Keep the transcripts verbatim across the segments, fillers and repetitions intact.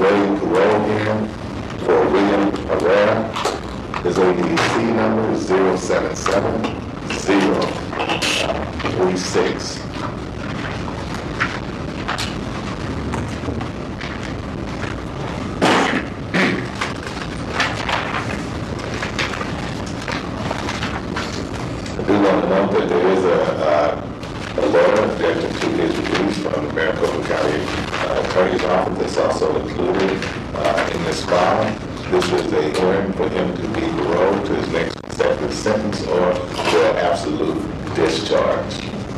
delayed parole hearing for William Herrera. His A D C number is zero seven seven zero three six. I do want to note that there is a, uh, a lawyer objecting to his release from the Maricopa County uh, Attorney's Office that's also included uh, in this file. This was a hearing for him to be paroled to his next consecutive sentence or for absolute discharge.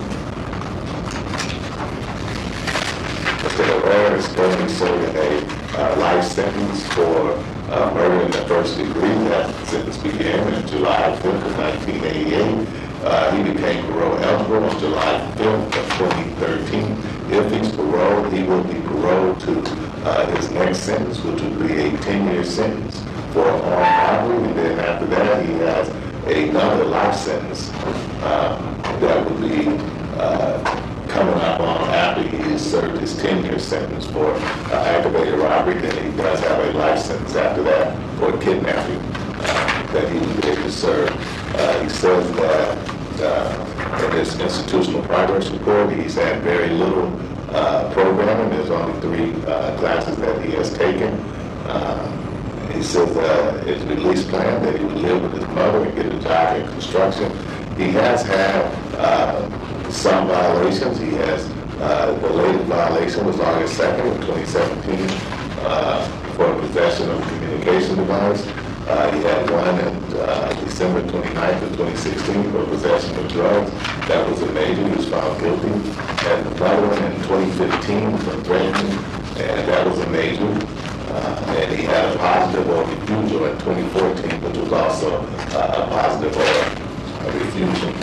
Mister Herrera is currently serving a uh, life sentence for uh, murder in the first degree. That sentence began on July fifth of nineteen eighty-eight. Uh, he became parole eligible on July fifth of twenty thirteen. If he's paroled, he will be paroled to uh, his next sentence, which would be a ten-year sentence for armed robbery, and then after that, he has another life sentence um, that would be uh, coming up on after he has served his ten-year sentence for uh, aggravated robbery. Then he does have a life sentence after that for kidnapping uh, that he would be able to serve. Uh, he says that uh, in his institutional progress report, he's had very little uh, programming. There's only three uh, classes that he has taken. Uh, he says uh, his release plan that he would live with his mother and get a job in construction. He has had uh, some violations. He has uh, the latest violation was August second of twenty seventeen uh, for possession of a communication device. Uh, he had one in uh, December twenty-ninth of twenty sixteen for possession of drugs. That was a major. He was found guilty. And another one in twenty fifteen for threatening, and that was a major. Uh, and he had a positive or refusal in twenty fourteen, which was also uh, a positive or a refusal.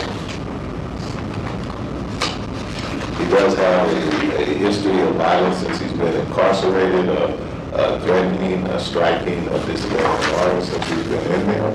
He does have a, a history of violence since he's been incarcerated, uh, uh, threatening, uh, striking, uh, disability artists since he's been in there.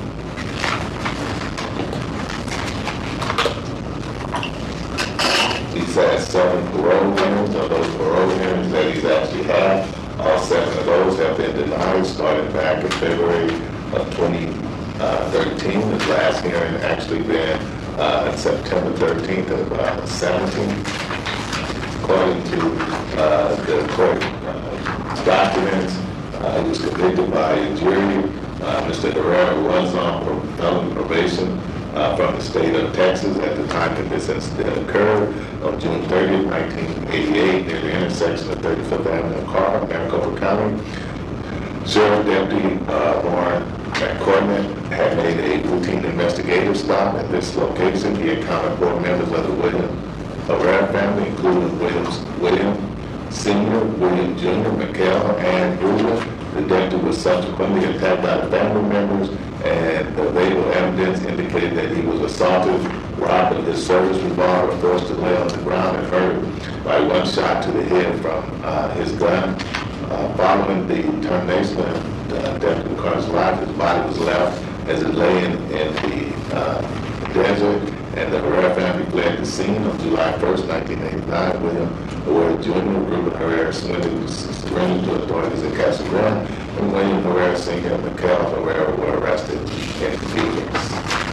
He's had seven parole hearings. Of those parole hearings that he's actually had, all seven of those have been denied, starting back in February of twenty thirteen. His last hearing actually been uh, September thirteenth of uh, seventeen. According to uh, the court uh, documents, uh, he was convicted by a jury. Uh, Mister Herrera was on felony probation uh, from the state of Texas at the time that this incident occurred on June thirtieth, nineteen eighty-eight, near the intersection of thirty-fifth Avenue and Carr, Maricopa County. Sheriff Deputy uh, Warren McCormick had made a routine investigative stop at this location. He encountered four members of the William Herrera family, including Williams, William Senior, William Junior, Mikhail, and Julia. The deputy was subsequently attacked by the family members, and the available evidence indicated that he was assaulted, robbed of his service revolver, forced to lay on the ground, and hurt by one shot to the head from uh, his gun. Uh, following the termination of uh, Deputy McCarthy's life, his body was left as it lay in, in the uh, desert, and the Herrera family fled the scene on July first, nineteen eighty-nine. William Herrera Junior, Ruben Herrera surrendered to authorities in Casa Grande, and William Herrera Senior and Mikhail Herrera were arrested in Phoenix.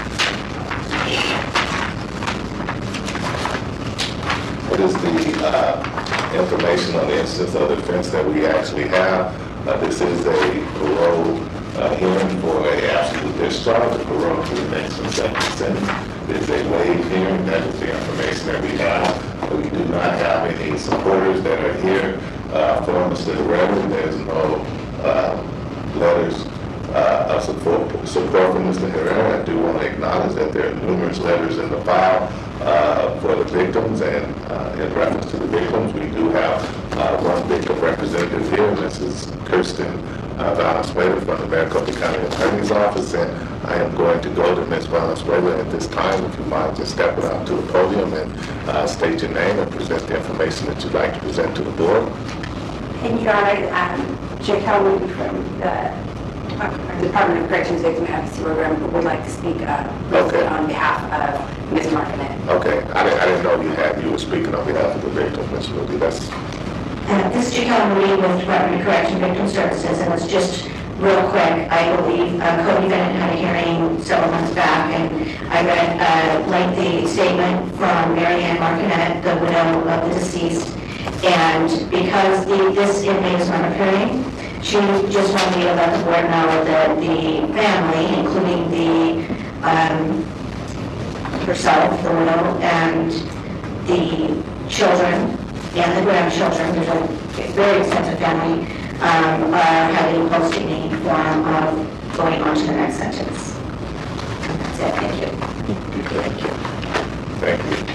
What is the uh, information on the instance of defense that we actually have? Uh, this is a parole uh, hearing for a absolute discharge, a parole to the next consecutive sentence. It's a waived hearing. That is the information that we have. We do not have any supporters that are here uh, for Mister Herrera. There's no uh, letters uh, of support, support for Mister Herrera. I do want to acknowledge that there are numerous letters in the file uh, for the victims, and uh, in reference to the victims, we do have uh, one victim representative here, Missus Kirsten uh, Valenzuela from the Maricopa County Attorney's Office, and I am going to go to Miz Valenzuela at this time. If you mind just stepping up to the podium and uh, state your name and present the information that you'd like to present to the board. Thank you, Your Honor. Um, Jake Hellman from the Department of Corrections Victim Advocacy Program would like to speak uh, okay. on behalf of Miz Martinet. Okay, I didn't, I didn't know you had you were speaking on behalf of the victim, Miz Ruby. That's Uh, This is Jacqueline Marie with Department of Correction Victim Services, and it's just real quick. I believe uh, Cody Bennett had a hearing several months back, and I read a lengthy statement from Mary Ann Martinet, the widow of the deceased, and because the, this inmate is not appearing, she just wanted me to let the board know that the family, including the um, herself, the widow, and the children and the grandchildren, there's a very extensive family, um, are having posting a form of going on to the next sentence. That's it. Thank you. Thank you. Thank you.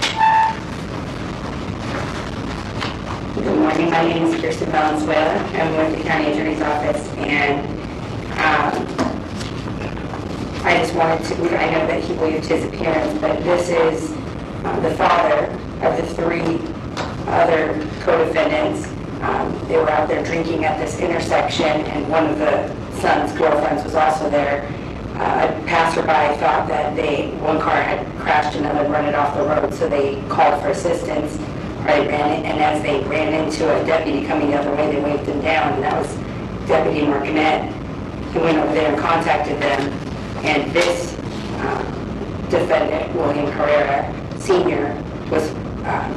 Good morning, my name is Kirsten Valenzuela. I'm with the County Attorney's Office, and um, I just wanted to, I know that he waived his appearance, but this is um, the father of the three other co-defendants. Um, they were out there drinking at this intersection, and one of the son's girlfriends was also there. Uh, a passerby thought that they, one car had crashed another and run it off the road, so they called for assistance. Right, ran it, and as they ran into a deputy coming the other way, they waved him down, and that was Deputy Martinet. He went over there and contacted them, and this um, defendant, William Herrera Senior, was um,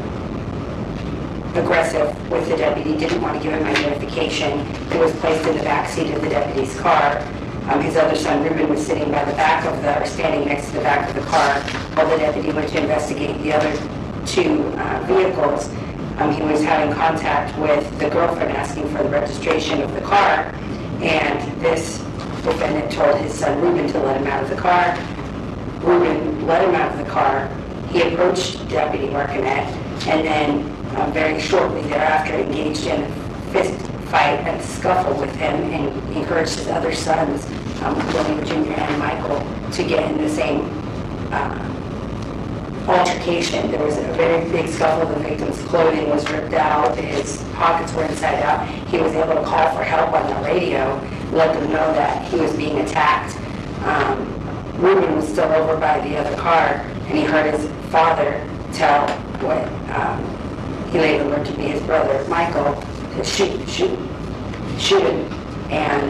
aggressive with the deputy, didn't want to give him identification. He was placed in the back seat of the deputy's car. Um, his other son, Ruben, was sitting by the back of the, or standing next to the back of the car while the deputy went to investigate the other two uh, vehicles. Um, he was having contact with the girlfriend asking for the registration of the car, and this defendant told his son Ruben to let him out of the car. Ruben let him out of the car. He approached Deputy Martinet, and then um, very shortly thereafter engaged in a fist fight and scuffle with him, and encouraged his other sons, um, William Junior and Michael, to get in the same uh, altercation. There was a very big scuffle. The victim's clothing was ripped out. His pockets were inside out. He was able to call for help on the radio, let them know that he was being attacked. Um, Ruben was still over by the other car, and he heard his father tell what um, he later learned to be his brother, Michael, to shoot, shoot, shoot him. And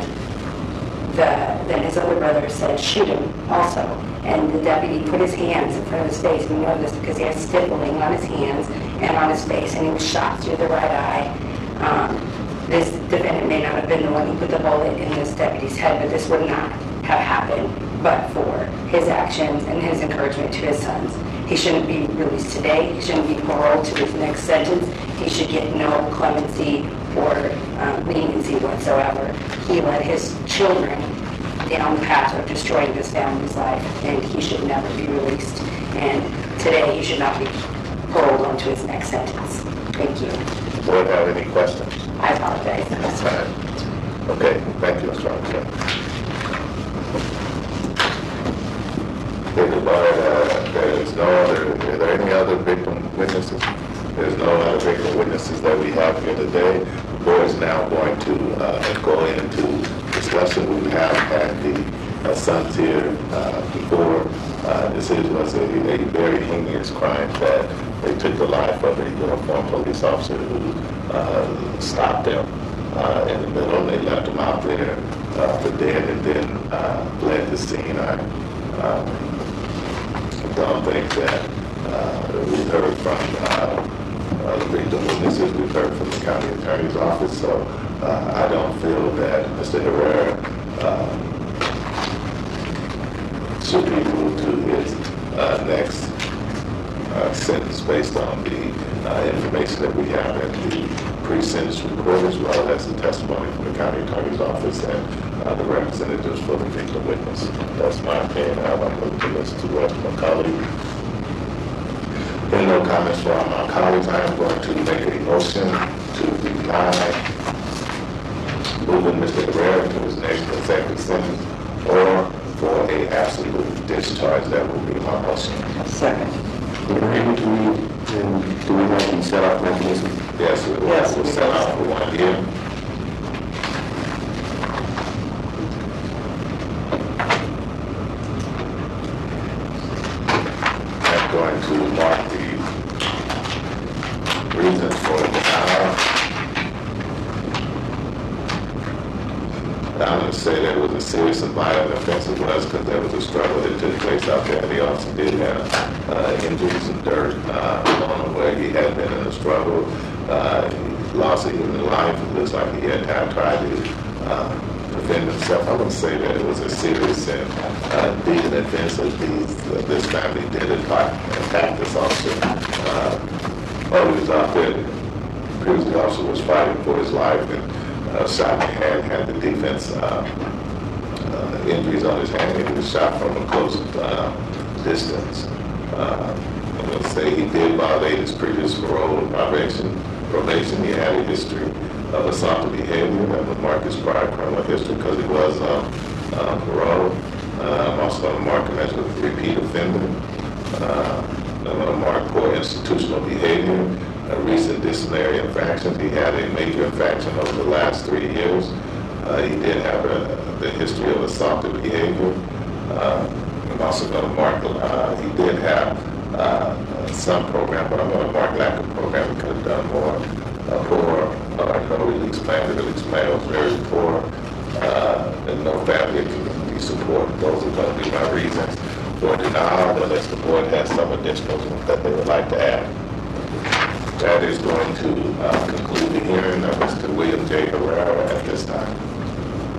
the, then his other brother said, shoot him also. And the deputy put his hands in front of his face. We know this because he had stippling on his hands and on his face, and he was shot through the right eye. Um, this defendant may not have been the one who put the bullet in this deputy's head, but this would not have happened but for his actions and his encouragement to his sons. He shouldn't be released today. He shouldn't be paroled to his next sentence. He should get no clemency or um, leniency whatsoever. He led his children down the path of destroying this family's life, and he should never be released. And today he should not be paroled onto his next sentence. Thank you. Does the board have any questions? I apologize. That's fine. Okay, thank you, Mister Armstrong. Okay, the board, uh, there is no other, are there any other victim witnesses? There's no other victim witnesses that we have here today. The board is now going to uh, go into discussion. We have had the uh, sons here uh, before. Uh, this is, was a, a very heinous crime that they took the life of a uniformed police officer who uh, stopped them uh, in the middle, and they left him out there uh, for dead, and then uh, fled the scene. I um, don't think that uh, we've heard from uh, uh, the victim witnesses, we've heard from the county attorney's office, so uh, I don't feel that Mister Herrera uh, should be moved to his uh, next uh, sentence based on the uh, information that we have in the pre-sentence report, as well as the testimony from the county attorney's office and uh, the representatives for the victim witness. That's my opinion. I'm going to listen to the rest of my colleagues. There are no comments from my colleagues. I am going to make a motion to deny moving Mister Herrera to his next consecutive sentence, or for a absolute discharge. That will be my motion. Second. Do we, do we, do we want to set up mechanism? Yes, we will. Yes. We'll set out for one year. I'm going to mark the reasons for the denial. say that it was a serious and violent offense as well, because there was a struggle that took place out there. The officer did have uh, injuries and dirt uh, on him where he had been in a struggle. Uh, he lost a human life. It looks like he had tried to uh, defend himself. I would say that it was a serious and uh, deep offense that these, uh, this family did attack, attack this officer. Uh, while he was out there, the previous officer was fighting for his life and uh, shot in the hand, had the defense uh, uh, injuries on his hand. He was shot from a close uh, distance. Uh, I'm going to say he did violate his previous parole and probation. Probation. He had a history of assaultive behavior that would mark his prior criminal history because he was um, uh, parole. Uh, I'm also going to mark him as a repeat offender. Uh, I'm going to mark poor institutional behavior, a recent disciplinary infractions. He had a major infraction over the last three years. Uh, he did have a, the history of assaultive behavior. Uh, I'm also going to mark, uh, he did have uh, some program, but I'm going to mark lack of program. He could have done more. Uh, poor, uh, no release plan. The release plan was very poor, uh, and no family and community support. Those are going to be my reasons for denial, unless the board has some additional that they would like to add. That is going to uh, conclude the hearing of Mister William J. Herrera at this time.